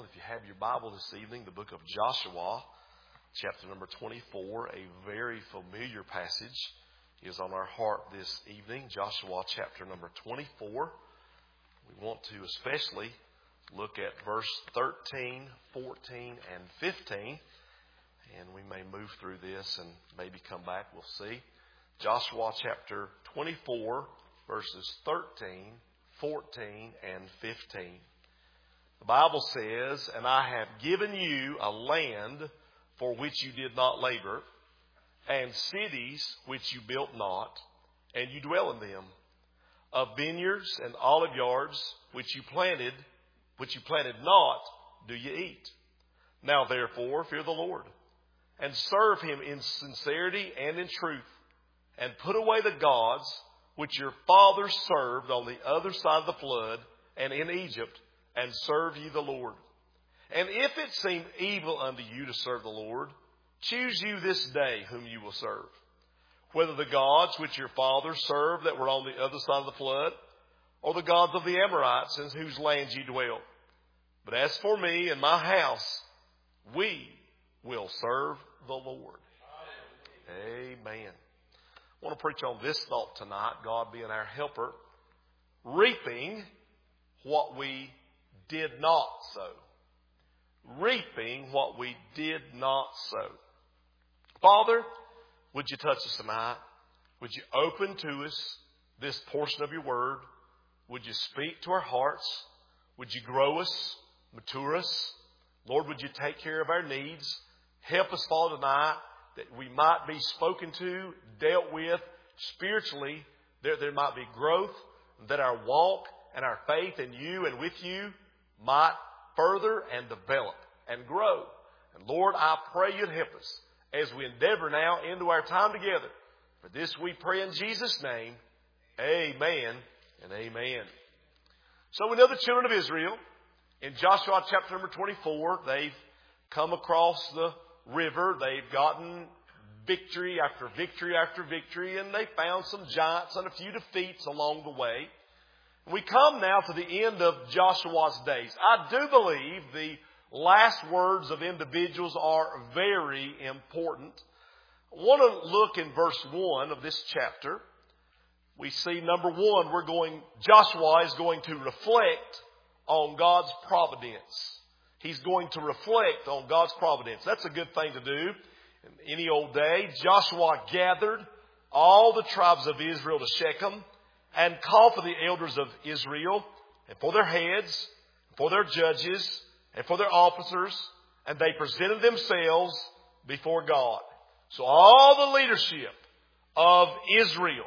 Well, if you have your Bible this evening, the book of Joshua, chapter number 24, a very familiar passage is on our heart this evening. Joshua chapter number 24. We want to especially look at verse 13, 14, and 15. And we may move through this and maybe come back. We'll see. Joshua chapter 24, verses 13, 14, and 15. The Bible says, "And I have given you a land for which you did not labor, and cities which you built not, and you dwell in them. Of vineyards and olive yards which you planted not, do you eat. Now therefore fear the Lord, and serve Him in sincerity and in truth, and put away the gods which your fathers served on the other side of the flood and in Egypt, and serve ye the Lord. And if it seem evil unto you to serve the Lord, choose you this day whom you will serve, whether the gods which your fathers served that were on the other side of the flood, or the gods of the Amorites in whose lands ye dwell. But as for me and my house, we will serve the Lord." Amen. I want to preach on this thought tonight, God being our helper, reaping what we did not sow. Reaping what we did not sow. Father, would you touch us tonight? Would you open to us this portion of your word? Would you speak to our hearts? Would you grow us, mature us? Lord, would you take care of our needs? Help us, Father, tonight that we might be spoken to, dealt with spiritually. There might be growth, that our walk and our faith in you and with you might further and develop and grow. And Lord, I pray you'd help us as we endeavor now into our time together. For this we pray in Jesus' name. Amen and amen. So we know the children of Israel in Joshua chapter number 24, they've come across the river. They've gotten victory after victory after victory, and they found some giants and a few defeats along the way. We come now to the end of Joshua's days. I do believe the last words of individuals are very important. I want to look in verse 1 of this chapter. We see, number one, Joshua is going to reflect on God's providence. He's going to reflect on God's providence. That's a good thing to do. In any old day, Joshua gathered all the tribes of Israel to Shechem and called for the elders of Israel and for their heads, for their judges, and for their officers, and they presented themselves before God. So all the leadership of Israel,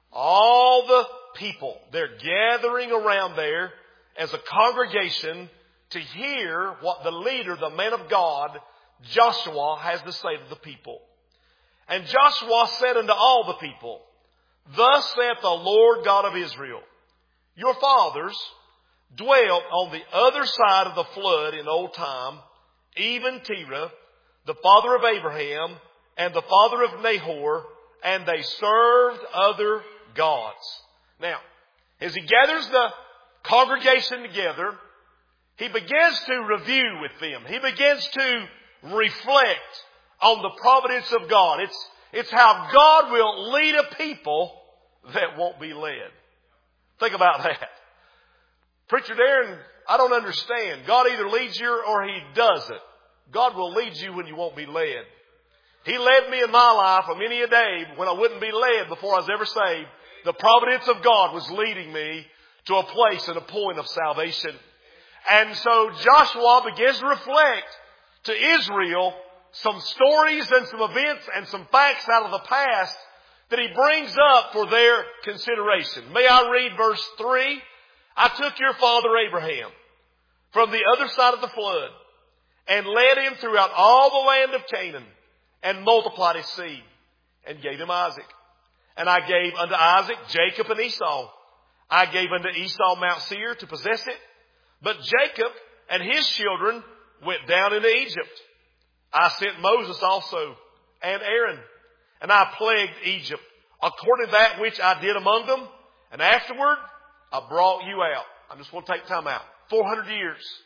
all the people, they're gathering around there as a congregation to hear what the leader, the man of God, Joshua, has to say to the people. And Joshua said unto all the people, "Thus saith the Lord God of Israel, your fathers dwelt on the other side of the flood in old time, even Terah, the father of Abraham, and the father of Nahor, and they served other gods." Now, as he gathers the congregation together, he begins to review with them. He begins to reflect on the providence of God. It's how God will lead a people that won't be led. Think about that. Preacher Darren, I don't understand. God either leads you or He doesn't. God will lead you when you won't be led. He led me in my life on many a day when I wouldn't be led before I was ever saved. The providence of God was leading me to a place and a point of salvation. And so Joshua begins to reflect to Israel some stories and some events and some facts out of the past that he brings up for their consideration. May I read verse 3? "I took your father Abraham from the other side of the flood and led him throughout all the land of Canaan and multiplied his seed and gave him Isaac. And I gave unto Isaac Jacob and Esau. I gave unto Esau Mount Seir to possess it. But Jacob and his children went down into Egypt. I sent Moses also and Aaron, and I plagued Egypt according to that which I did among them. And afterward, I brought you out." I'm just going to take time out. 400 years.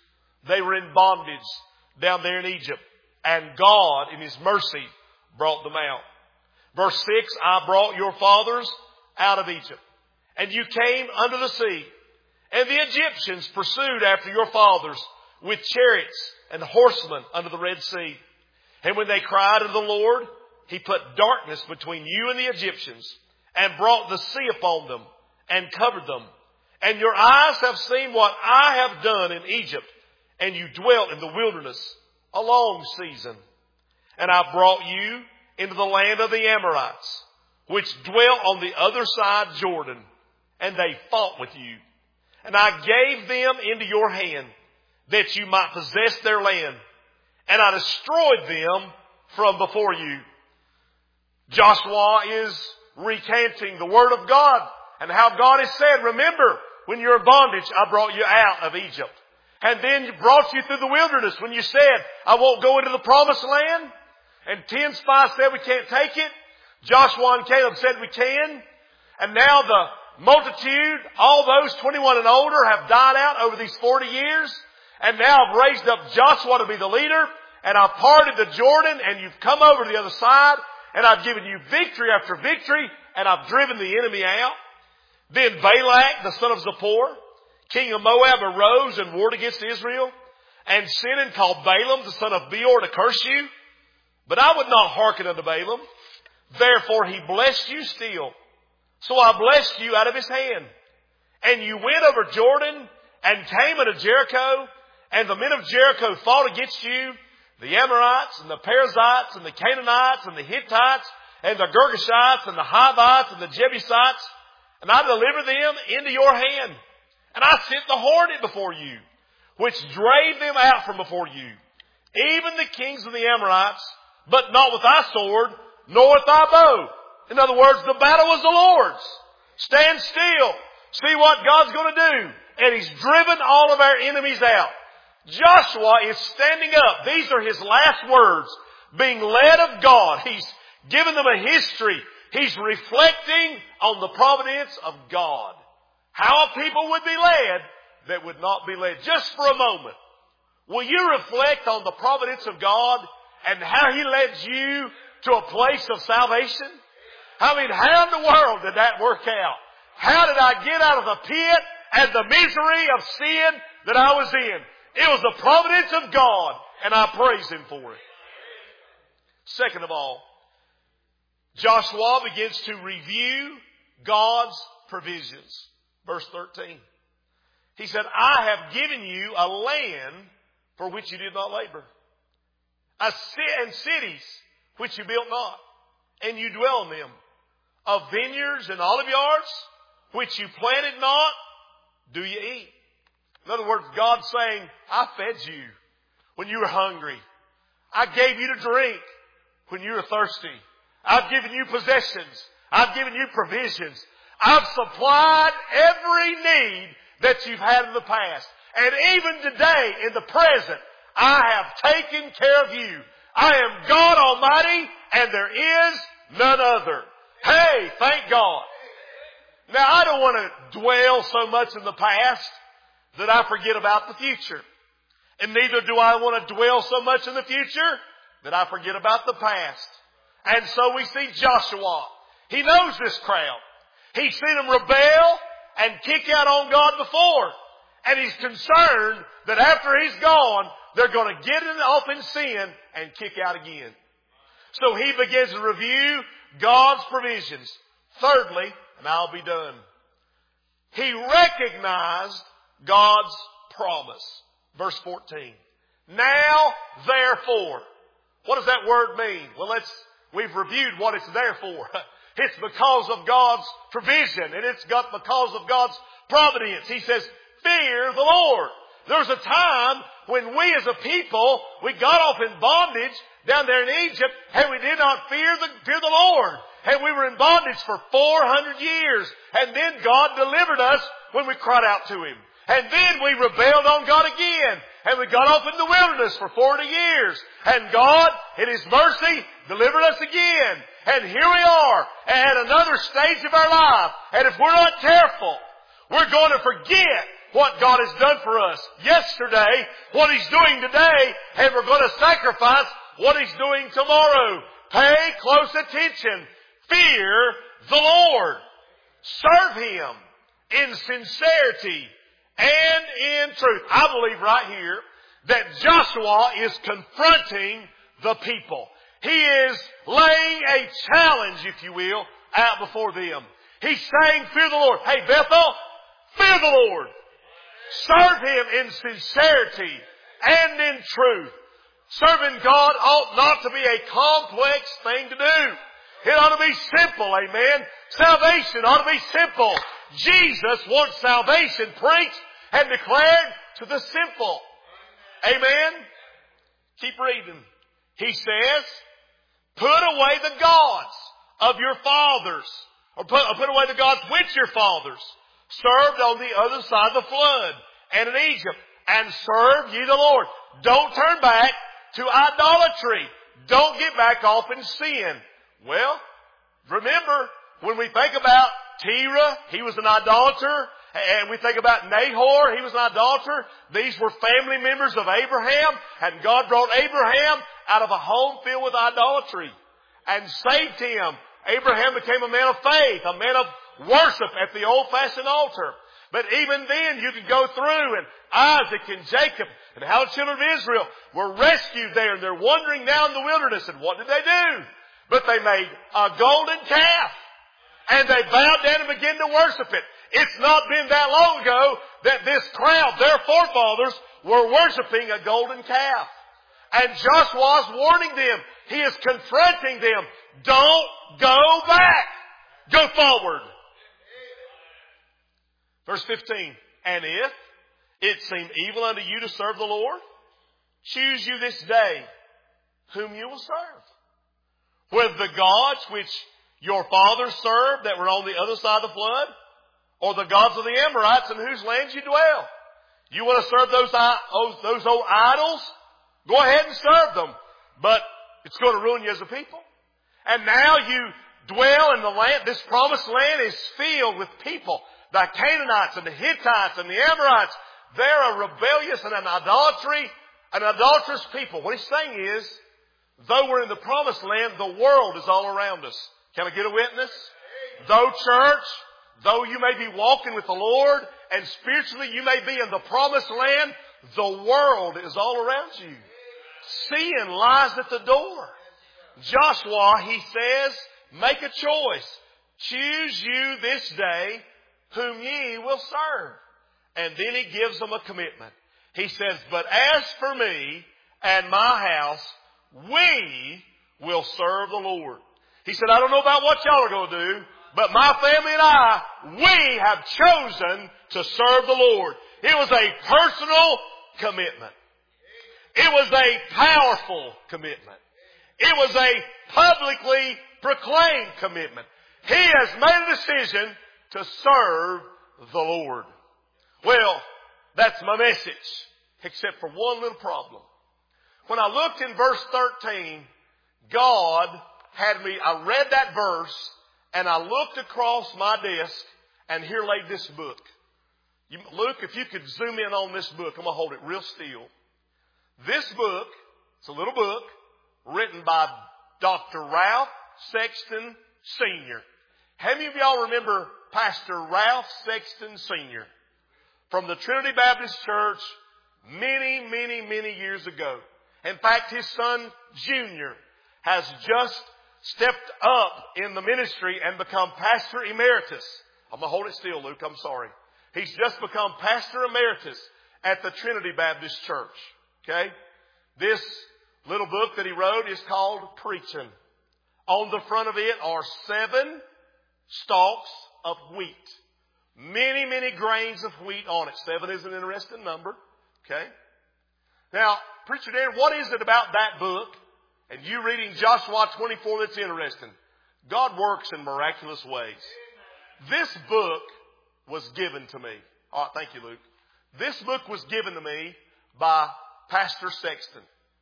They were in bondage down there in Egypt. And God, in His mercy, brought them out. Verse 6, I brought your fathers out of Egypt, and you came under the sea. And the Egyptians pursued after your fathers with chariots and horsemen under the Red Sea. And when they cried unto the Lord, He put darkness between you and the Egyptians, and brought the sea upon them, and covered them. And your eyes have seen what I have done in Egypt, and you dwelt in the wilderness a long season. And I brought you into the land of the Amorites, which dwell on the other side Jordan, and they fought with you. And I gave them into your hand, that you might possess their land, and I destroyed them from before you. Joshua is recanting the word of God and how God has said, remember, when you're in bondage, I brought you out of Egypt. And then brought you through the wilderness when you said, I won't go into the promised land. And 10 spies said we can't take it. Joshua and Caleb said we can. And now the multitude, all those 21 and older, have died out over these 40 years. And now I've raised up Joshua to be the leader. And I've parted the Jordan, and you've come over to the other side. And I've given you victory after victory. And I've driven the enemy out. Then Balak, the son of Zippor, king of Moab, arose and warred against Israel, and sent and called Balaam, the son of Beor, to curse you. But I would not hearken unto Balaam. Therefore he blessed you still. So I blessed you out of his hand. And you went over Jordan and came unto Jericho, and the men of Jericho fought against you, the Amorites and the Perizzites and the Canaanites and the Hittites and the Girgashites and the Hivites and the Jebusites. And I delivered them into your hand. And I sent the hornet before you, which drave them out from before you, even the kings of the Amorites, but not with thy sword, nor with thy bow. In other words, the battle was the Lord's. Stand still. See what God's going to do. And He's driven all of our enemies out. Joshua is standing up. These are his last words, being led of God. He's given them a history. He's reflecting on the providence of God. How people would be led that would not be led. Just for a moment, will you reflect on the providence of God and how He led you to a place of salvation? I mean, how in the world did that work out? How did I get out of the pit and the misery of sin that I was in? It was the providence of God, and I praise Him for it. Second of all, Joshua begins to review God's provisions. Verse 13. He said, I have given you a land for which you did not labor, and cities which you built not, and you dwell in them, of vineyards and olive yards which you planted not, do you eat. In other words, God's saying, I fed you when you were hungry. I gave you to drink when you were thirsty. I've given you possessions. I've given you provisions. I've supplied every need that you've had in the past. And even today, in the present, I have taken care of you. I am God Almighty, and there is none other. Hey, thank God. Now, I don't want to dwell so much in the past that I forget about the future. And neither do I want to dwell so much in the future that I forget about the past. And so we see Joshua. He knows this crowd. He's seen them rebel and kick out on God before. And he's concerned that after he's gone, they're going to get off in sin and kick out again. So he begins to review God's provisions. Thirdly, and I'll be done, he recognized God's promise. Verse 14. Now, therefore. What does that word mean? Well, we've reviewed what it's there for. It's because of God's provision, and it's because of God's providence. He says, fear the Lord. There was a time when we as a people, we got off in bondage down there in Egypt, and we did not fear the Lord. And we were in bondage for 400 years. And then God delivered us when we cried out to Him. And then we rebelled on God again. And we got off in the wilderness for 40 years. And God, in His mercy, delivered us again. And here we are at another stage of our life. And if we're not careful, we're going to forget what God has done for us yesterday, what He's doing today, and we're going to sacrifice what He's doing tomorrow. Pay close attention. Fear the Lord. Serve Him in sincerity and in truth. I believe right here that Joshua is confronting the people. He is laying a challenge, if you will, out before them. He's saying, fear the Lord. Hey, Bethel, fear the Lord. Serve Him in sincerity and in truth. Serving God ought not to be a complex thing to do. It ought to be simple, amen. Salvation ought to be simple. Jesus wants salvation preached and declared to the simple. Amen. Keep reading. He says, put away the gods of your fathers. Or put away the gods which your fathers served on the other side of the flood and in Egypt. And serve ye the Lord. Don't turn back to idolatry. Don't get back off in sin. Well, remember, when we think about Terah, he was an idolater. And we think about Nahor, he was an idolater. These were family members of Abraham. And God brought Abraham out of a home filled with idolatry and saved him. Abraham became a man of faith, a man of worship at the old-fashioned altar. But even then, you could go through, and Isaac and Jacob and how the children of Israel were rescued there. And they're wandering now in the wilderness. And what did they do? But they made a golden calf. And they bowed down and began to worship it. It's not been that long ago that this crowd, their forefathers, were worshiping a golden calf. And Joshua's warning them. He is confronting them. Don't go back. Go forward. Verse 15. And if it seem evil unto you to serve the Lord, choose you this day whom you will serve. Whether the gods which your fathers served that were on the other side of the flood, or the gods of the Amorites in whose lands you dwell. You want to serve those old idols? Go ahead and serve them. But it's going to ruin you as a people. And now you dwell in the land. This promised land is filled with people. The Canaanites and the Hittites and the Amorites. They're a rebellious and an idolatrous people. What he's saying is, though we're in the promised land, the world is all around us. Can I get a witness? Though church, though you may be walking with the Lord, and spiritually you may be in the promised land, the world is all around you. Sin lies at the door. Joshua, he says, make a choice. Choose you this day whom ye will serve. And then he gives them a commitment. He says, but as for me and my house, we will serve the Lord. He said, I don't know about what y'all are going to do, but my family and I, we have chosen to serve the Lord. It was a personal commitment. It was a powerful commitment. It was a publicly proclaimed commitment. He has made a decision to serve the Lord. Well, that's my message, except for one little problem. When I looked in verse 13, God had me, I read that verse, and I looked across my desk, and here laid this book. Luke, if you could zoom in on this book, I'm going to hold it real still. This book, it's a little book, written by Dr. Ralph Sexton Sr. How many of y'all remember Pastor Ralph Sexton Sr. from the Trinity Baptist Church many years ago? In fact, his son, Junior, has just stepped up in the ministry and become Pastor Emeritus. I'm going to hold it still, Luke. I'm sorry. He's just become Pastor Emeritus at the Trinity Baptist Church. Okay? This little book that he wrote is called Preaching. On the front of it are 7 stalks of wheat. Many grains of wheat on it. 7 is an interesting number. Okay? Now, Preacher Dan, what is it about that book and you reading Joshua 24 that's interesting? God works in miraculous ways. This book was given to me. All right, thank you, Luke. This book was given to me by Pastor Sexton.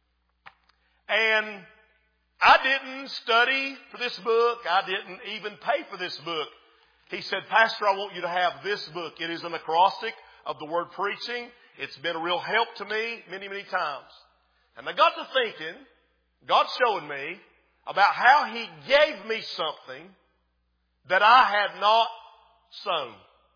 And I didn't study for this book. I didn't even pay for this book. He said, Pastor, I want you to have this book. It is an acrostic of the word preaching. It's been a real help to me many, many times. And I got to thinking, God showing me about how He gave me something that I had not sown.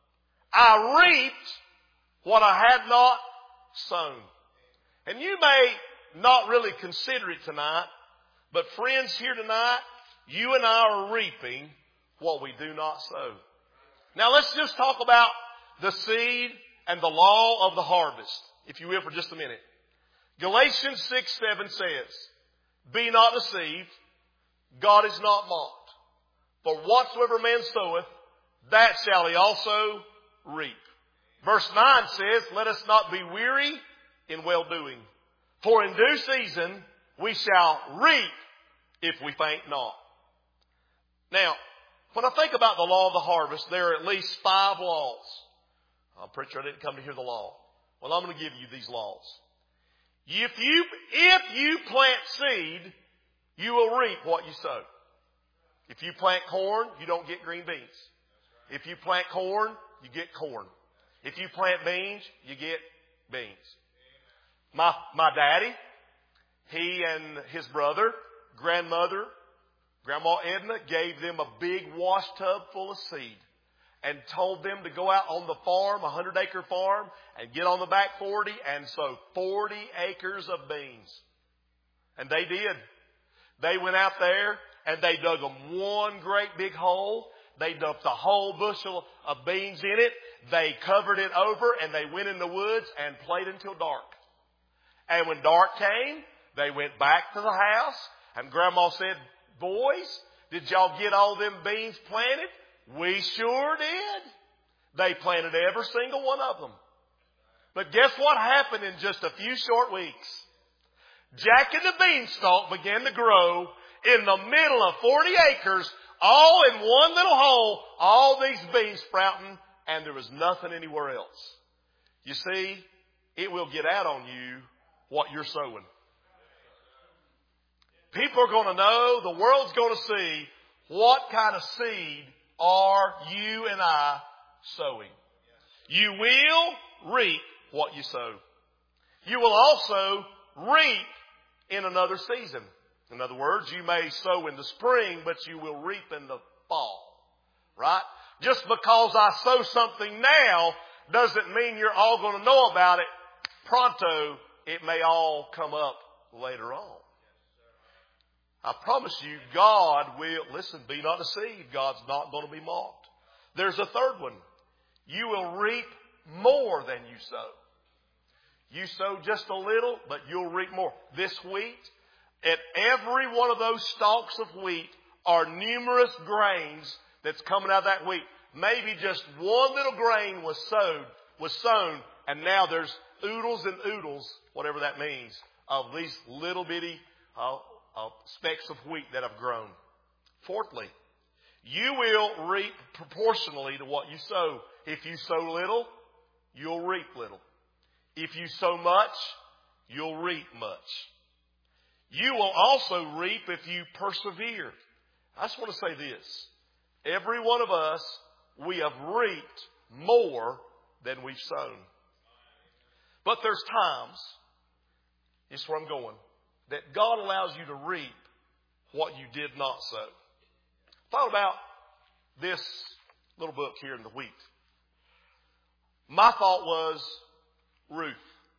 I reaped what I had not sown. And you may not really consider it tonight, but friends, here tonight, you and I are reaping what we do not sow. Now let's just talk about the seed and the law of the harvest, if you will, for just a minute. Galatians 6:7 says, "Be not deceived, God is not mocked. For whatsoever man soweth, that shall he also reap." Verse 9 says, "Let us not be weary in well-doing. For in due season we shall reap if we faint not." Now, when I think about the law of the harvest, there are at least 5 laws. I'm pretty sure I didn't come to hear the law. Well, I'm going to give you these laws. If you plant seed, you will reap what you sow. If you plant corn, you don't get green beans. If you plant corn, you get corn. If you plant beans, you get beans. My daddy, he and his brother, grandmother, Grandma Edna gave them a big wash tub full of seed and told them to go out on the farm, a 100-acre farm, and get on the back 40 and sow 40 acres of beans. And they did. They went out there and they dug them one great big hole. They dumped a whole bushel of beans in it. They covered it over and they went in the woods and played until dark. And when dark came, they went back to the house and Grandma said, "Boys, did y'all get all them beans planted?" "We sure did." They planted every single one of them. But guess what happened in just a few short weeks? Jack and the beanstalk began to grow in the middle of 40 acres, all in one little hole, all these beans sprouting, and there was nothing anywhere else. You see, it will get out on you what you're sowing. People are going to know, the world's going to see what kind of seed are you and I sowing. You will reap what you sow. You will also reap in another season. In other words, you may sow in the spring, but you will reap in the fall. Right? Just because I sow something now doesn't mean you're all going to know about it pronto. It may all come up later on. I promise you, God will, listen, be not deceived. God's not going to be mocked. There's a third one. You will reap more than you sow. You sow just a little, but you'll reap more. This wheat, at every one of those stalks of wheat are numerous grains that's coming out of that wheat. Maybe just one little grain was sown, and now there's oodles and oodles, whatever that means, of these little bitty specks of wheat that have grown. Fourthly, you will reap proportionally to what you sow. If you sow little, you'll reap little. If you sow much, you'll reap much. You will also reap if you persevere. I just want to say this. Every one of us, we have reaped more than we've sown. But there's times, this is where I'm going, that God allows you to reap what you did not sow. Thought about this little book here in the wheat. My thought was Ruth.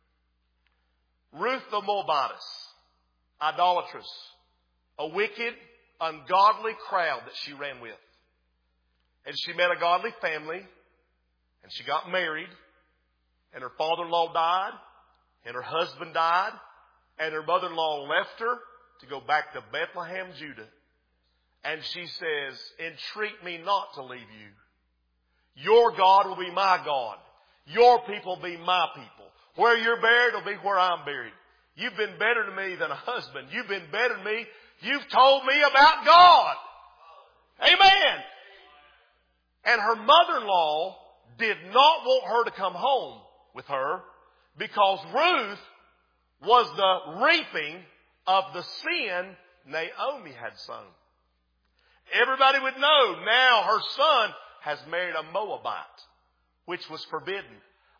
Ruth the Moabitess, idolatrous, a wicked, ungodly crowd that she ran with. And she met a godly family, and she got married, and her father-in-law died, and her husband died, and her mother-in-law left her to go back to Bethlehem, Judah. And she says, "Entreat me not to leave you. Your God will be my God. Your people will be my people. Where you're buried will be where I'm buried. You've been better to me than a husband. You've been better to me. You've told me about God." Amen. And her mother-in-law did not want her to come home with her because Ruth was the reaping of the sin Naomi had sown. Everybody would know now her son has married a Moabite, which was forbidden.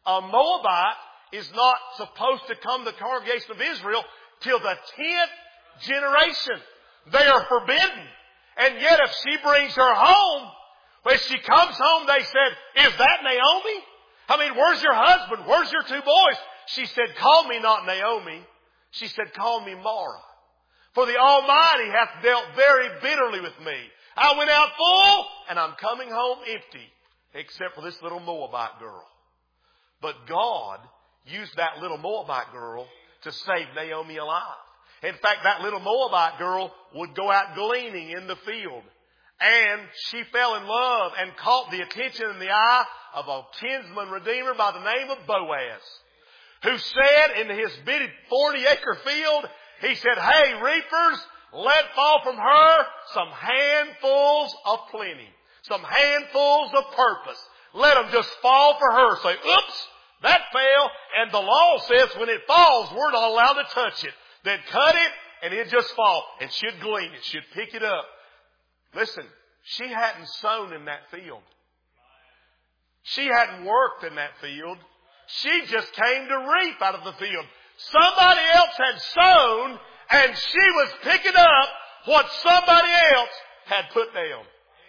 A Moabite is not supposed to come to the congregation of Israel till the 10th generation. They are forbidden. And yet if she brings her home, when she comes home, they said, "Is that Naomi? I mean, where's your husband? Where's your 2 boys?" She said, "Call me not Naomi." She said, "Call me Mara. For the Almighty hath dealt very bitterly with me. I went out full and I'm coming home empty, except for this little Moabite girl." But God used that little Moabite girl to save Naomi alive. In fact, that little Moabite girl would go out gleaning in the field. And she fell in love and caught the attention and the eye of a kinsman redeemer by the name of Boaz, who said in his big 40-acre field, he said, "Hey, reapers, let fall from her some handfuls of plenty, some handfuls of purpose. Let them just fall for her." Say, "Oops, that fell." And the law says when it falls, we're not allowed to touch it. Then cut it and it just fall. And she'd glean it. She'd pick it up. Listen, she hadn't sown in that field. She hadn't worked in that field. She just came to reap out of the field. Somebody else had sown and she was picking up what somebody else had put down.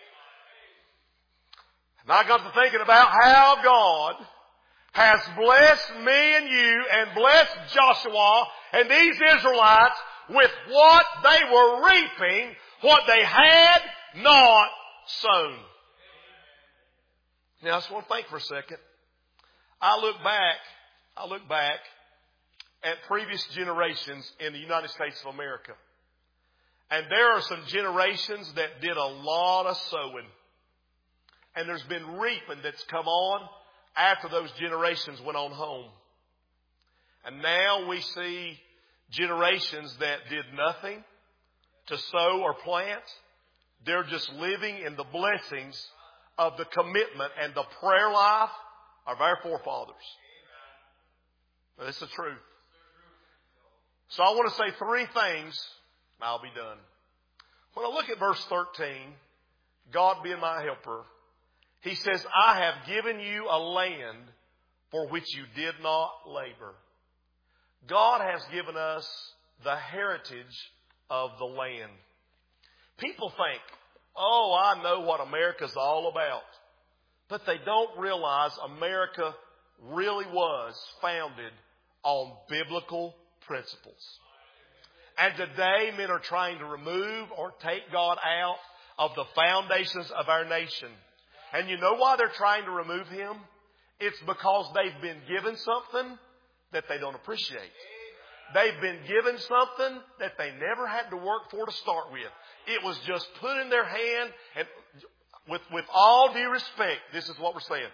And I got to thinking about how God has blessed me and you and blessed Joshua and these Israelites with what they were reaping, what they had not sown. Now, I just want to think for a second. I look back at previous generations in the United States of America. And there are some generations that did a lot of sowing. And there's been reaping that's come on after those generations went on home. And now we see generations that did nothing to sow or plant. They're just living in the blessings of the commitment and the prayer life of our forefathers. Now, this is the truth. So I want to say 3 things, and I'll be done. When I look at verse 13, God being my helper, He says, "I have given you a land for which you did not labor." God has given us the heritage of the land. People think, "Oh, I know what America's all about." But they don't realize America really was founded on biblical principles. And today men are trying to remove or take God out of the foundations of our nation. And you know why they're trying to remove Him? It's because they've been given something that they don't appreciate. They've been given something that they never had to work for to start with. It was just put in their hand. And with all due respect, this is what we're saying.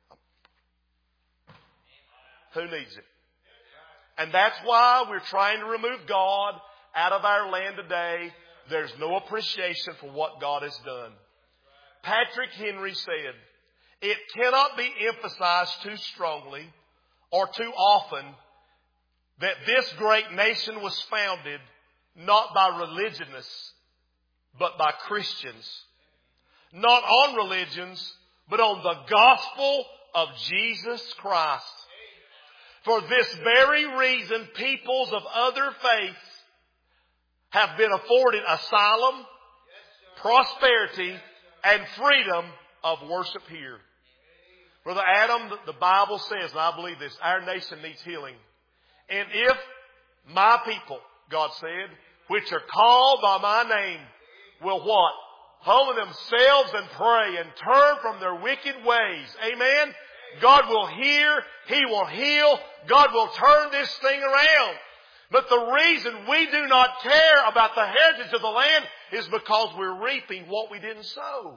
Who needs it? And that's why we're trying to remove God out of our land today. There's no appreciation for what God has done. Patrick Henry said, "It cannot be emphasized too strongly or too often that this great nation was founded not by religionists, but by Christians. Not on religions, but on the gospel of Jesus Christ. For this very reason, peoples of other faiths have been afforded asylum, prosperity, and freedom of worship here." Brother Adam, the Bible says, and I believe this, our nation needs healing. "And if my people," God said, "which are called by my name, will" what? "Humble themselves and pray and turn from their wicked ways." Amen? God will hear. He will heal. God will turn this thing around. But the reason we do not care about the heritage of the land is because we're reaping what we didn't sow.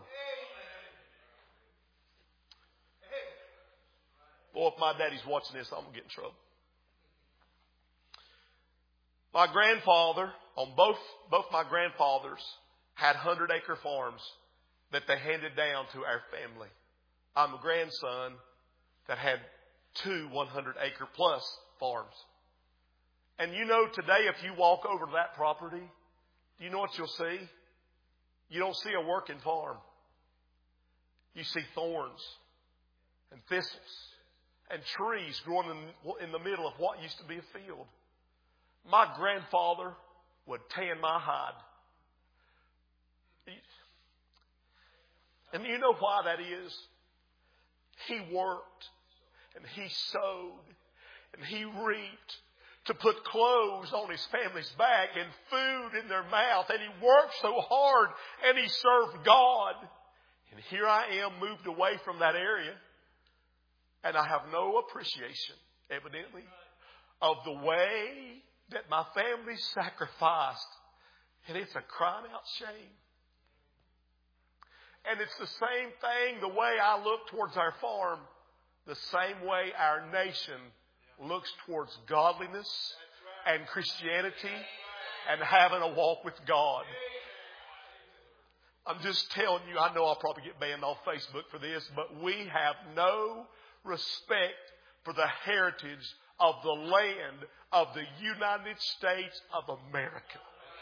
Boy, if my daddy's watching this, I'm going to get in trouble. My grandfather, both my grandfathers, had 100-acre farms that they handed down to our family. I'm a grandson that had 2 100-acre plus farms. And you know, today if you walk over to that property, do you know what you'll see? You don't see a working farm. You see thorns and thistles and trees growing in the middle of what used to be a field. My grandfather would tan my hide. And you know why that is? He worked and he sowed and he reaped to put clothes on his family's back and food in their mouth. And he worked so hard and he served God. And here I am, moved away from that area. And I have no appreciation, evidently, of the way that my family sacrificed. And it's a crying out shame. And it's the same thing the way I look towards our farm, the same way our nation looks towards godliness and Christianity and having a walk with God. I'm just telling you, I know I'll probably get banned off Facebook for this, but we have no respect for the heritage of the land of the United States of America.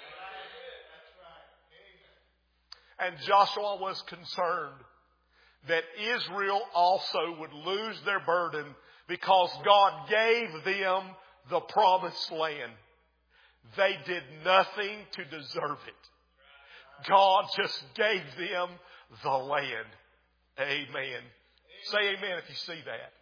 And Joshua was concerned that Israel also would lose their burden because God gave them the promised land. They did nothing to deserve it. God just gave them the land. Amen. Say amen if you see that.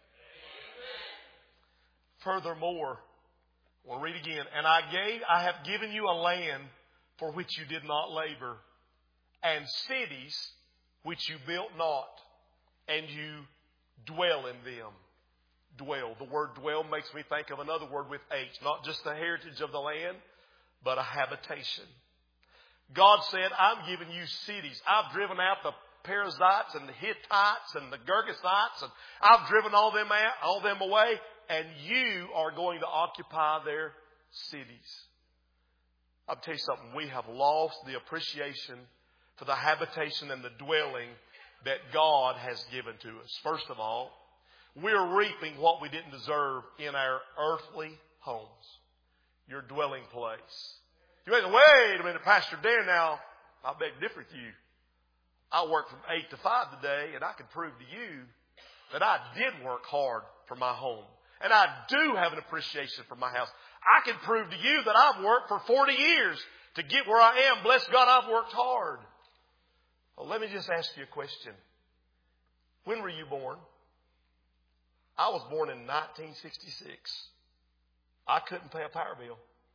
Furthermore, we'll read again. And I have given you a land for which you did not labor, and cities which you built not, and you dwell in them. Dwell. The word dwell makes me think of another word with H. Not just the heritage of the land, but a habitation. God said, I'm giving you cities. I've driven out the Perizzites and the Hittites and the Girgashites, and I've driven all them away, and you are going to occupy their cities. I'll tell you something. We have lost the appreciation for the habitation and the dwelling that God has given to us. First of all, we're reaping what we didn't deserve in our earthly homes. Your dwelling place. You may say, wait a minute, Pastor Dan, now, I beg to differ with you. I work from 8 to 5 today, and I can prove to you that I did work hard for my home. And I do have an appreciation for my house. I can prove to you that I've worked for 40 years to get where I am. Bless God, I've worked hard. Well, let me just ask you a question. When were you born? I was born in 1966. I couldn't pay a power bill.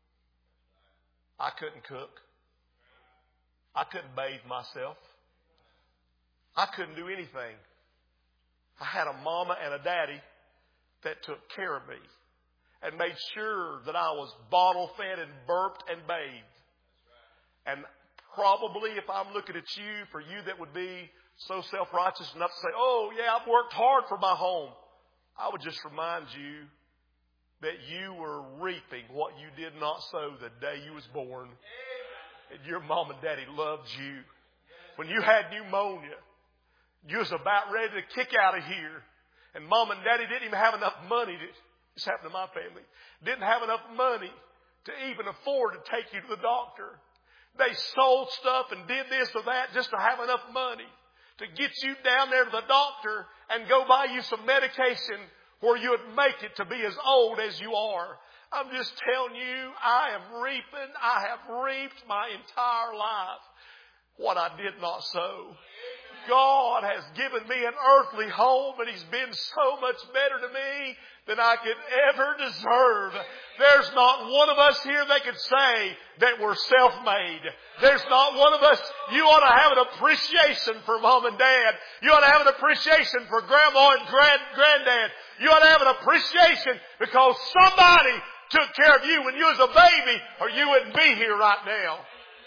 I couldn't cook. I couldn't bathe myself. I couldn't do anything. I had a mama and a daddy that took care of me and made sure that I was bottle fed and burped and bathed. And probably if I'm looking at you, for you that would be so self-righteous enough to say, oh yeah, I've worked hard for my home, I would just remind you that you were reaping what you did not sow the day you was born. And your mom and daddy loved you. When you had pneumonia, you was about ready to kick out of here. And mom and daddy didn't even have enough money. This happened to my family. Didn't have enough money to even afford to take you to the doctor. They sold stuff and did this or that just to have enough money to get you down there to the doctor and go buy you some medication where you would make it to be as old as you are. I'm just telling you, I have reaped my entire life what I did not sow. God has given me an earthly home, and He's been so much better to me than I could ever deserve. There's not one of us here that could say that we're self-made. There's not one of us. You ought to have an appreciation for mom and dad. You ought to have an appreciation for grandma and granddad. You ought to have an appreciation because somebody took care of you when you was a baby, or you wouldn't be here right now.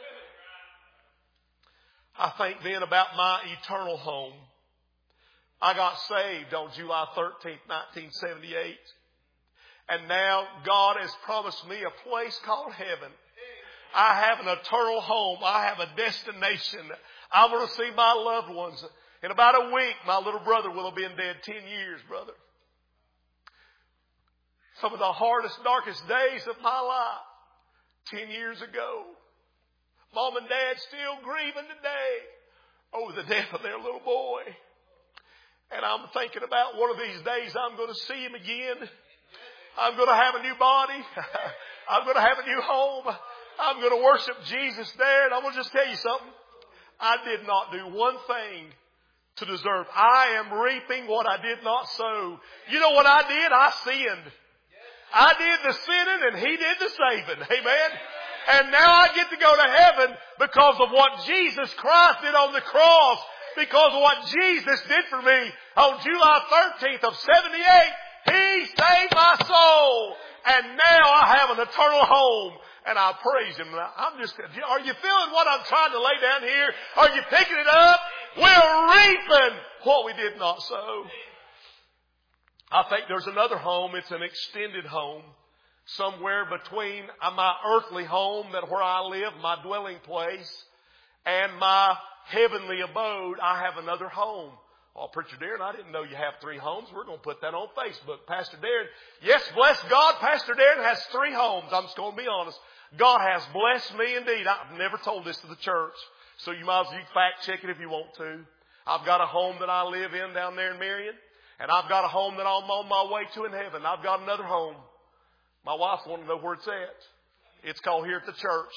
I think then about my eternal home. I got saved on July 13th, 1978. And now God has promised me a place called heaven. I have an eternal home. I have a destination. I'm going to see my loved ones. In about a week, my little brother will have been dead 10 years, brother. Some of the hardest, darkest days of my life, 10 years ago. Mom and Dad still grieving today over the death of their little boy. And I'm thinking about one of these days I'm going to see him again. I'm going to have a new body. I'm going to have a new home. I'm going to worship Jesus there. And I'm going to just tell you something. I did not do one thing to deserve. I am reaping what I did not sow. You know what I did? I sinned. I did the sinning and He did the saving. Amen. And now I get to go to heaven because of what Jesus Christ did on the cross. Because of what Jesus did for me on July 13th of 78. He saved my soul. And now I have an eternal home. And I praise Him. Are you feeling what I'm trying to lay down here? Are you picking it up? We're reaping what we did not sow. I think there's another home. It's an extended home. Somewhere between my earthly home, where I live, my dwelling place, and my heavenly abode, I have another home. Oh, Preacher Darren, I didn't know you have 3 homes. We're going to put that on Facebook. Pastor Darren, yes, bless God, Pastor Darren has 3 homes. I'm just going to be honest. God has blessed me indeed. I've never told this to the church, so you might as well fact check it if you want to. I've got a home that I live in down there in Marion, and I've got a home that I'm on my way to in heaven. I've got another home. My wife wanted to know where it's at. It's called here at the church.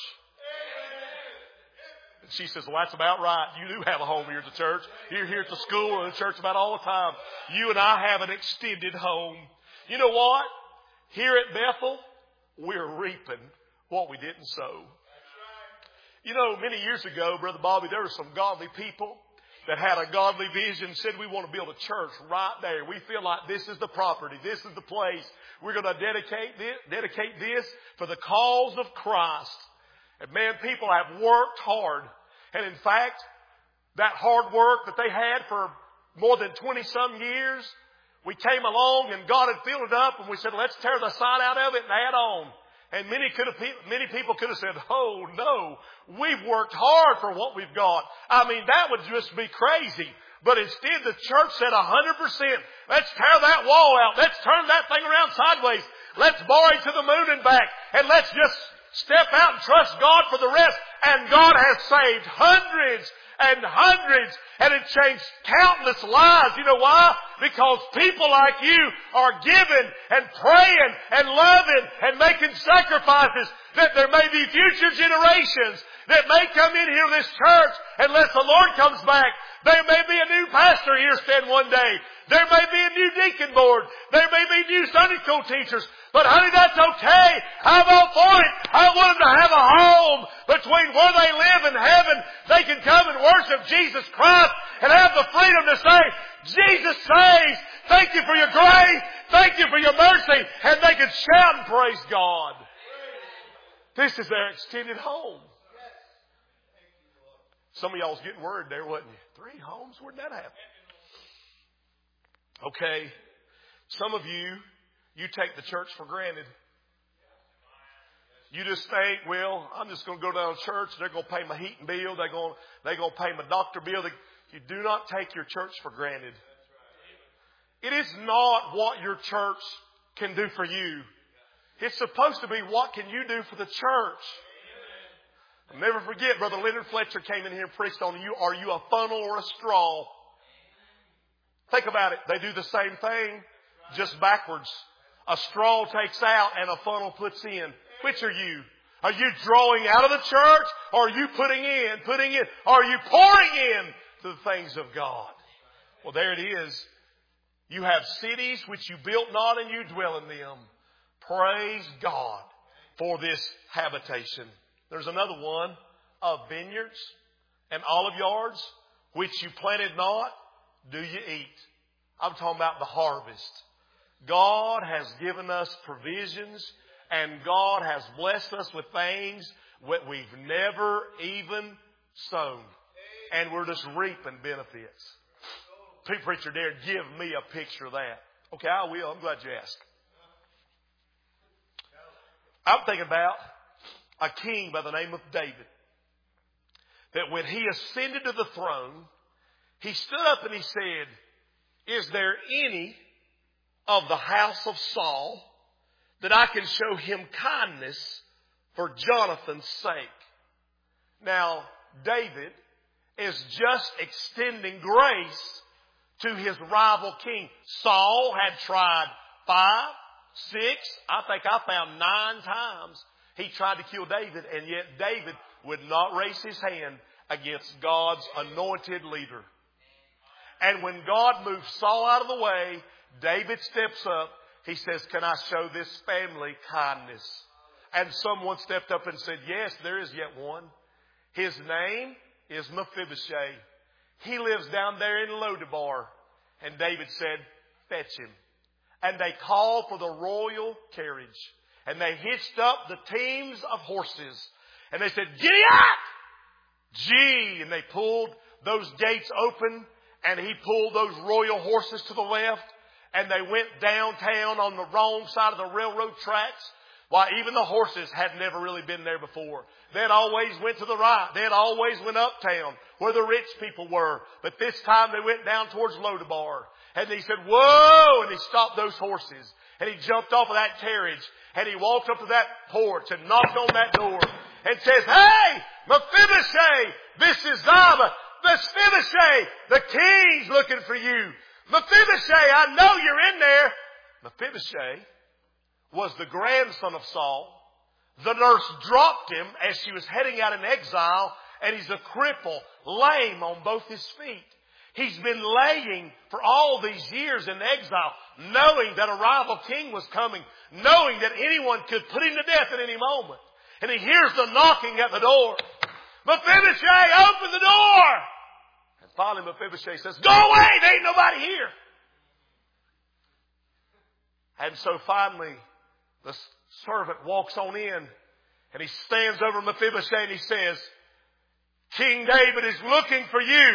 And she says, well, that's about right. You do have a home here at the church. You're here at the school and the church about all the time. You and I have an extended home. You know what? Here at Bethel, we're reaping what we didn't sow. You know, many years ago, Brother Bobby, there were some godly people that had a godly vision, said we want to build a church right there. We feel like this is the property. This is the place. We're going to dedicate this for the cause of Christ. And man, people have worked hard. And in fact, that hard work that they had for more than 20 some years, we came along and God had filled it up and we said, let's tear the side out of it and add on. And many people could have said, oh no, we've worked hard for what we've got. I mean, that would just be crazy. But instead the church said 100%, let's tear that wall out. Let's turn that thing around sideways. Let's bore it to the moon and back. And let's just step out and trust God for the rest. And God has saved hundreds and hundreds, and it changed countless lives. You know why? Because people like you are giving and praying and loving and making sacrifices that there may be future generations that may come in here to this church unless the Lord comes back. There may be a new pastor here stand one day. There may be a new deacon board. There may be new Sunday school teachers. But honey, that's okay. I'm all for it. I want them to have a home between where they live and heaven. They can come and worship Jesus Christ and have the freedom to say, Jesus saves. Thank you for your grace. Thank you for your mercy. And they can shout and praise God. This is their extended home. Some of y'all was getting worried there, wasn't you? 3 homes? Where'd that happen? Okay. Some of you take the church for granted. You just think, well, I'm just going to go down to church. They're going to pay my heating bill. They're going to pay my doctor bill. You do not take your church for granted. It is not what your church can do for you. It's supposed to be what can you do for the church. I'll never forget, Brother Leonard Fletcher came in here and preached on you. Are you a funnel or a straw? Think about it. They do the same thing, just backwards. A straw takes out and a funnel puts in. Which are you? Are you drawing out of the church or are you putting in? Are you pouring in to the things of God? Well, there it is. You have cities which you built not and you dwell in them. Praise God for this habitation. There's another one of vineyards and olive yards which you planted not, do you eat? I'm talking about the harvest. God has given us provisions and God has blessed us with things that we've never even sown. And we're just reaping benefits. Preacher Darren, give me a picture of that. Okay, I will. I'm glad you asked. I'm thinking about a king by the name of David. That when he ascended to the throne, he stood up and he said, is there any of the house of Saul that I can show him kindness for Jonathan's sake? Now, David is just extending grace to his rival king. Saul had tried 5, 6, I think I found 9 times he tried to kill David, and yet David would not raise his hand against God's anointed leader. And when God moved Saul out of the way, David steps up. He says, can I show this family kindness? And someone stepped up and said, yes, there is yet one. His name is Mephibosheth. He lives down there in Lodabar. And David said, fetch him. And they called for the royal carriage. And they hitched up the teams of horses. And they said, giddy up! Gee! And they pulled those gates open. And he pulled those royal horses to the left. And they went downtown on the wrong side of the railroad tracks. Why, even the horses had never really been there before. They had always went to the right. They had always went uptown where the rich people were. But this time they went down towards Lodabar. And he said, whoa! And he stopped those horses. And he jumped off of that carriage. And he walked up to that porch and knocked on that door. And says, hey! Mephibosheth! This is Ziba! Mephibosheth! The king's looking for you! Mephibosheth! I know you're in there! Mephibosheth was the grandson of Saul. The nurse dropped him as she was heading out in exile, and he's a cripple, lame on both his feet. He's been laying for all these years in exile, knowing that a rival king was coming, knowing that anyone could put him to death at any moment. And he hears the knocking at the door. Mephibosheth, open the door! And finally Mephibosheth says, go away, there ain't nobody here. And so finally, the servant walks on in and he stands over Mephibosheth and he says, King David is looking for you.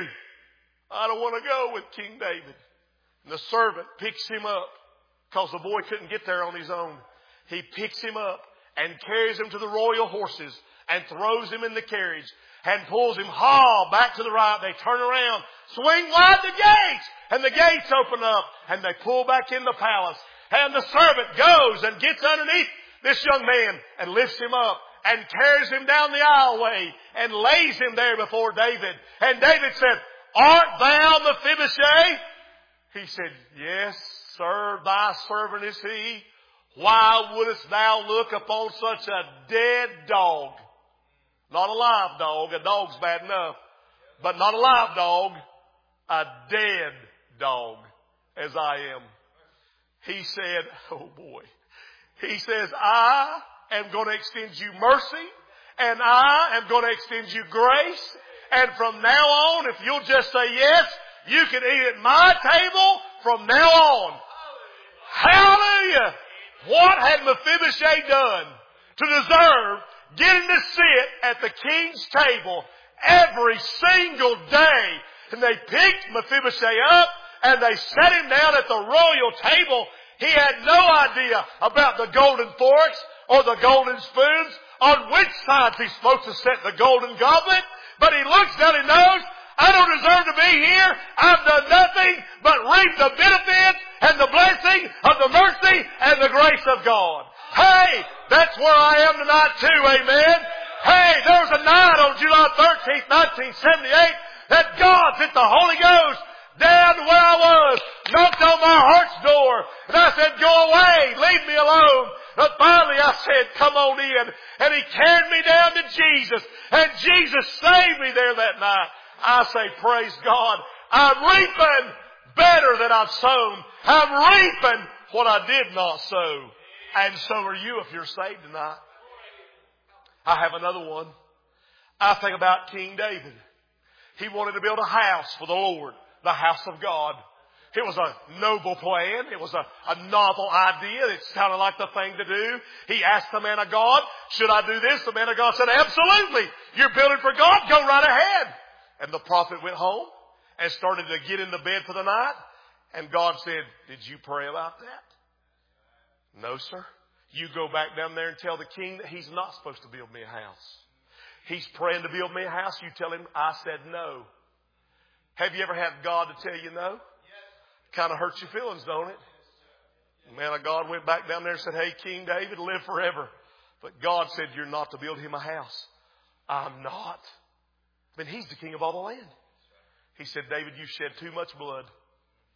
I don't want to go with King David. And the servant picks him up because the boy couldn't get there on his own. He picks him up and carries him to the royal horses and throws him in the carriage and pulls him back to the right. They turn around, swing wide the gates, and the gates open up and they pull back in the palace. And the servant goes and gets underneath this young man and lifts him up and carries him down the aisleway and lays him there before David. And David said, art thou Mephibosheth? He said, yes, sir, thy servant is he. Why wouldest thou look upon such a dead dog? Not a live dog. A dog's bad enough. But not a live dog. A dead dog, as I am. He said, oh boy. He says, I am going to extend you mercy. And I am going to extend you grace. And from now on, if you'll just say yes, you can eat at my table from now on. Hallelujah! What had Mephibosheth done to deserve getting to sit at the king's table every single day? And they picked Mephibosheth up and they set him down at the royal table. He had no idea about the golden forks or the golden spoons, on which side he's supposed to set the golden goblet. But he looks down and knows, I don't deserve to be here. I've done nothing but reap the benefits and the blessing of the mercy and the grace of God. Hey, that's where I am tonight too, amen. Hey, there was a night on July 13th, 1978 that God sent the Holy Ghost down to where I was, knocked on my heart's door, and I said, go away, leave me alone. But finally I said, come on in. And He carried me down to Jesus, and Jesus saved me there that night. I say, praise God. I'm reaping better than I've sown. I'm reaping what I did not sow. And so are you if you're saved tonight. I have another one. I think about King David. He wanted to build a house for the Lord, the house of God. It was a noble plan. It was a novel idea. It sounded like the thing to do. He asked the man of God, should I do this? The man of God said, absolutely. You're building for God. Go right ahead. And the prophet went home and started to get in the bed for the night. And God said, did you pray about that? No, sir. You go back down there and tell the king that he's not supposed to build me a house. He's praying to build me a house. You tell him, I said no. Have you ever had God to tell you no? Kind of hurts your feelings, don't it? The man of God went back down there and said, hey, King David, live forever. But God said, you're not to build him a house. I'm not. I mean, he's the king of all the land. He said, David, you shed too much blood.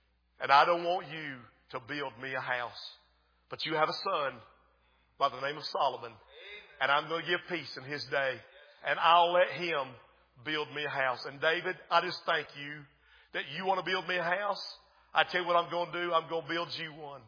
And I don't want you to build me a house. But you have a son by the name of Solomon. And I'm going to give peace in his day. And I'll let him build me a house. And David, I just thank you that you want to build me a house. I tell you what I'm going to do. I'm going to build you one.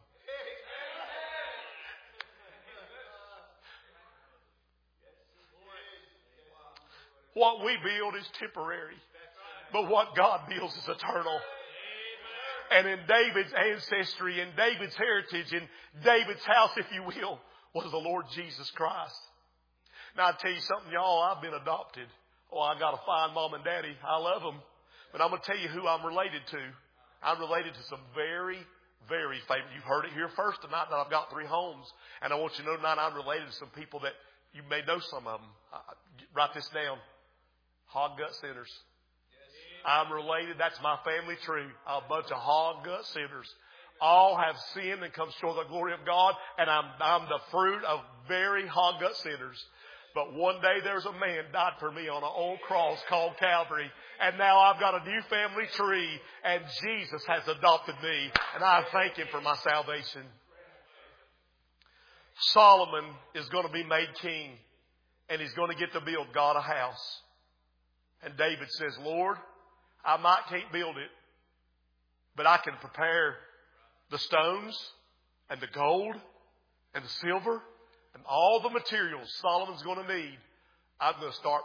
What we build is temporary. But what God builds is eternal. And in David's ancestry, in David's heritage, in David's house, if you will, was the Lord Jesus Christ. Now, I tell you something, y'all, I've been adopted. Oh, I got a fine mom and daddy. I love them. But I'm going to tell you who I'm related to. I'm related to some very, very famous. You've heard it here first tonight that I've got 3 homes. And I want you to know tonight I'm related to some people that you may know some of them. Write this down. Hog gut sinners. I'm related. That's my family tree. A bunch of hog gut sinners. All have sinned and come short of the glory of God. And I'm the fruit of very hog gut sinners. But one day there's a man died for me on an old cross called Calvary. And now I've got a new family tree. And Jesus has adopted me. And I thank him for my salvation. Solomon is going to be made king. And he's going to get to build God a house. And David says, Lord, I can't build it. But I can prepare the stones and the gold and the silver and all the materials Solomon's going to need. I'm going to start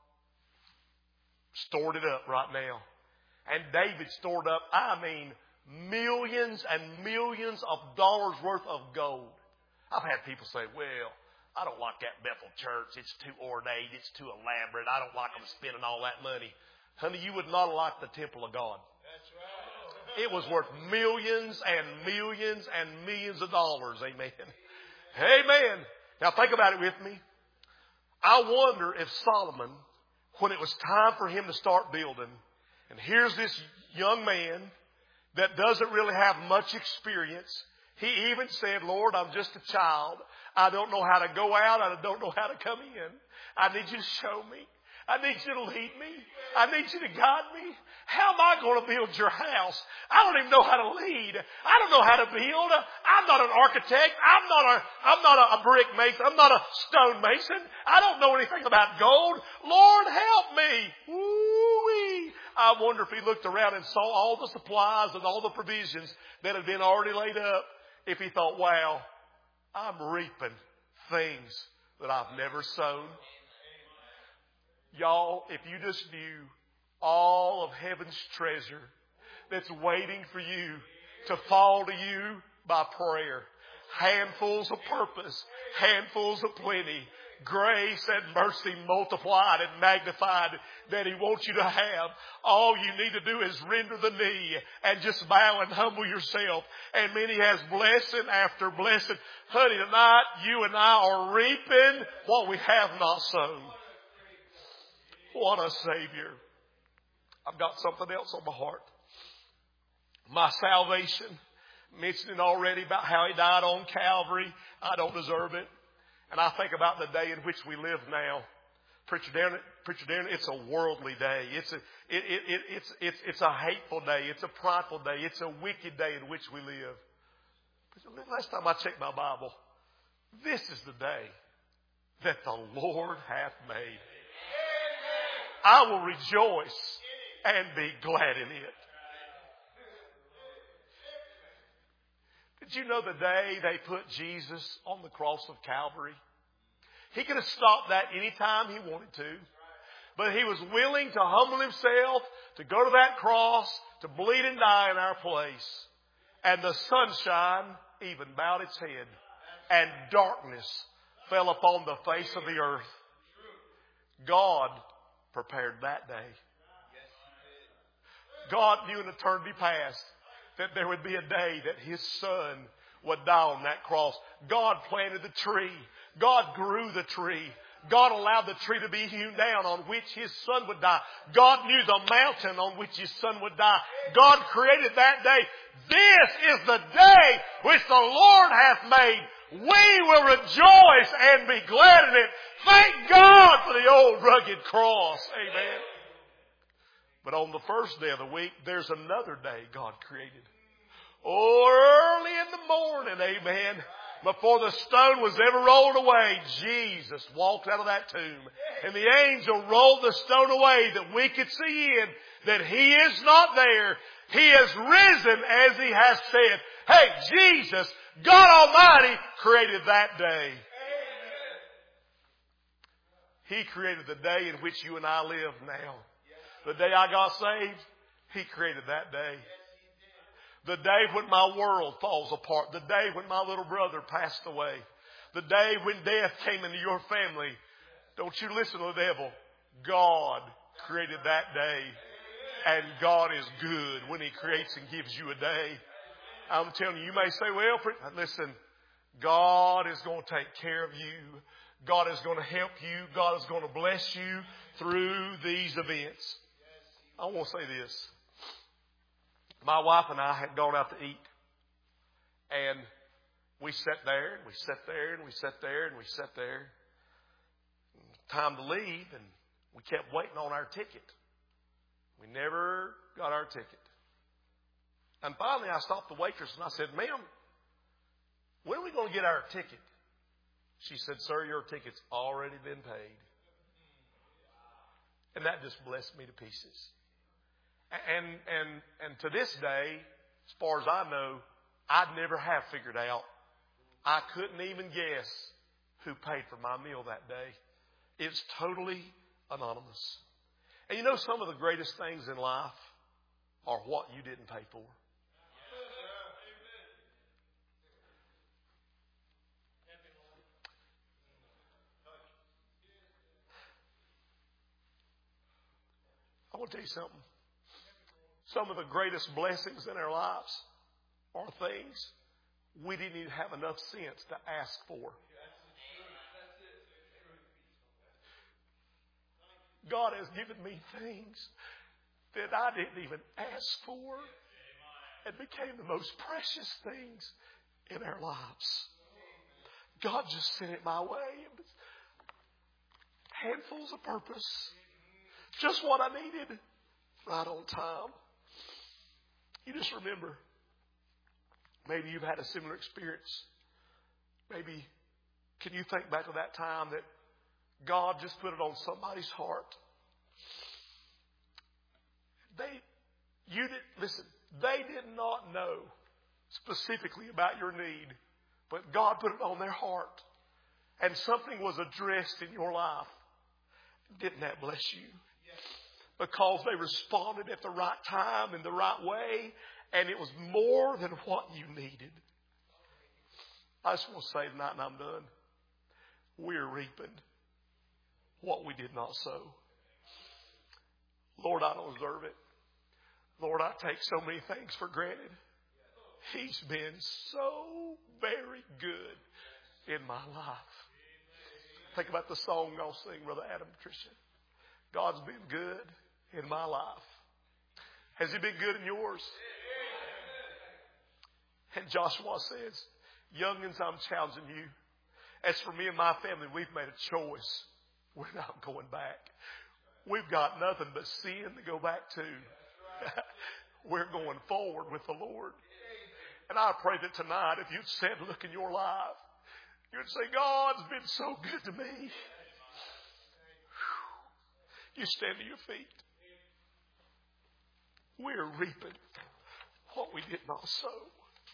storing it up right now. And David stored up, millions and millions of dollars worth of gold. I've had people say, well, I don't like that Bethel church. It's too ornate. It's too elaborate. I don't like them spending all that money. Honey, you would not like the temple of God. That's right. It was worth millions and millions and millions of dollars. Amen. Amen. Now think about it with me. I wonder if Solomon, when it was time for him to start building, and here's this young man that doesn't really have much experience. He even said, Lord, I'm just a child. I don't know how to go out. I don't know how to come in. I need you to show me. I need you to lead me. I need you to guide me. How am I going to build your house? I don't even know how to lead. I don't know how to build. I'm not an architect. I'm not a brick mason. I'm not a stone mason. I don't know anything about gold. Lord, help me. Woo-wee. I wonder if he looked around and saw all the supplies and all the provisions that had been already laid up. If he thought, wow, I'm reaping things that I've never sown. Y'all, if you just knew all of heaven's treasure that's waiting for you to fall to you by prayer. Handfuls of purpose, handfuls of plenty, grace and mercy multiplied and magnified that he wants you to have. All you need to do is render the knee and just bow and humble yourself. And then he has blessing after blessing. Honey, tonight you and I are reaping what we have not sown. What a Savior. I've got something else on my heart. My salvation. Mentioning already about how he died on Calvary. I don't deserve it. And I think about the day in which we live now. Preacher Darren, it's a worldly day. It's a hateful day. It's a prideful day. It's a wicked day in which we live. But last time I checked my Bible, this is the day that the Lord hath made. I will rejoice and be glad in it. Did you know the day they put Jesus on the cross of Calvary? He could have stopped that anytime he wanted to. But he was willing to humble himself, to go to that cross, to bleed and die in our place. And the sunshine even bowed its head. And darkness fell upon the face of the earth. God prepared that day. God knew in eternity past that there would be a day that his son would die on that cross. God planted the tree. God grew the tree. God allowed the tree to be hewn down on which his son would die. God knew the mountain on which his son would die. God created that day. This is the day which the Lord hath made. We will rejoice and be glad in it. Thank God for the old rugged cross. Amen. But on the first day of the week, there's another day God created. Oh, early in the morning, amen. Before the stone was ever rolled away, Jesus walked out of that tomb. And the angel rolled the stone away that we could see in, that He is not there. He has risen as He has said. Hey, Jesus, God Almighty, created that day. He created the day in which you and I live now. The day I got saved, He created that day. The day when my world falls apart. The day when my little brother passed away. The day when death came into your family. Don't you listen to the devil. God created that day. And God is good when He creates and gives you a day. I'm telling you, you may say, well, listen, God is going to take care of you. God is going to help you. God is going to bless you through these events. I want to say this. My wife and I had gone out to eat. And we sat there, and we sat there, and we sat there, and we sat there. Time to leave, and we kept waiting on our ticket. We never got our ticket. And finally I stopped the waitress and I said, ma'am, when are we going to get our ticket? She said, sir, your ticket's already been paid. And that just blessed me to pieces. And to this day, as far as I know, I'd never have figured out. I couldn't even guess who paid for my meal that day. It's totally anonymous. And you know, some of the greatest things in life are what you didn't pay for. I want to tell you something. Some of the greatest blessings in our lives are things we didn't even have enough sense to ask for. God has given me things that I didn't even ask for and became the most precious things in our lives. God just sent it my way. It was handfuls of purpose. Just what I needed, right on time. You just remember, maybe you've had a similar experience. Maybe, can you think back to that time that God just put it on somebody's heart? They did not know specifically about your need, but God put it on their heart. And something was addressed in your life. Didn't that bless you? Because they responded at the right time in the right way, and it was more than what you needed. I just want to say tonight, and I'm done, we're reaping what we did not sow. Lord, I don't deserve it. Lord, I take so many things for granted. He's been so very good in my life. Think about the song I'll sing, Brother Adam Patricia. God's been good in my life. Has He been good in yours? And Joshua says, youngins, I'm challenging you. As for me and my family, we've made a choice. We're not going back. We've got nothing but sin to go back to. We're going forward with the Lord. And I pray that tonight, if you'd stand and look in your life, you'd say, God's been so good to me. You stand to your feet. We're reaping what we did not sow.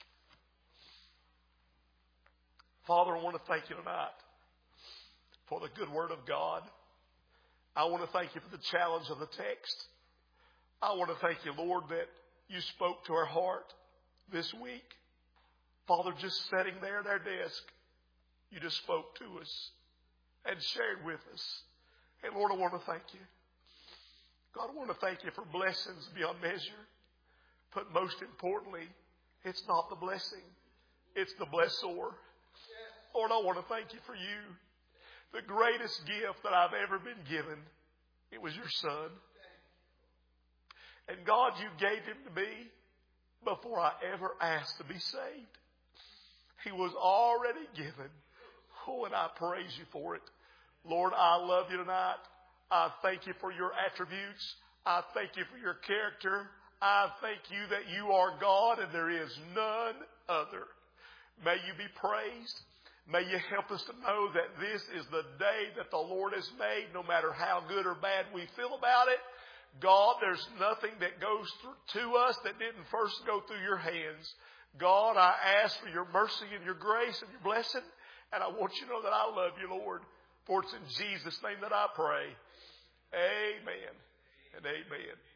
Father, I want to thank you tonight for the good word of God. I want to thank you for the challenge of the text. I want to thank you, Lord, that you spoke to our heart this week. Father, just sitting there at our desk, you just spoke to us and shared with us. And Lord, I want to thank you. God, I want to thank you for blessings beyond measure. But most importantly, it's not the blessing. It's the blessor. Lord, I want to thank you for you. The greatest gift that I've ever been given, it was your Son. And God, you gave Him to me before I ever asked to be saved. He was already given. Oh, and I praise you for it. Lord, I love you tonight. I thank you for your attributes. I thank you for your character. I thank you that you are God and there is none other. May you be praised. May you help us to know that this is the day that the Lord has made, no matter how good or bad we feel about it. God, there's nothing that goes to us that didn't first go through your hands. God, I ask for your mercy and your grace and your blessing. And I want you to know that I love you, Lord. For it's in Jesus' name that I pray. Amen and amen.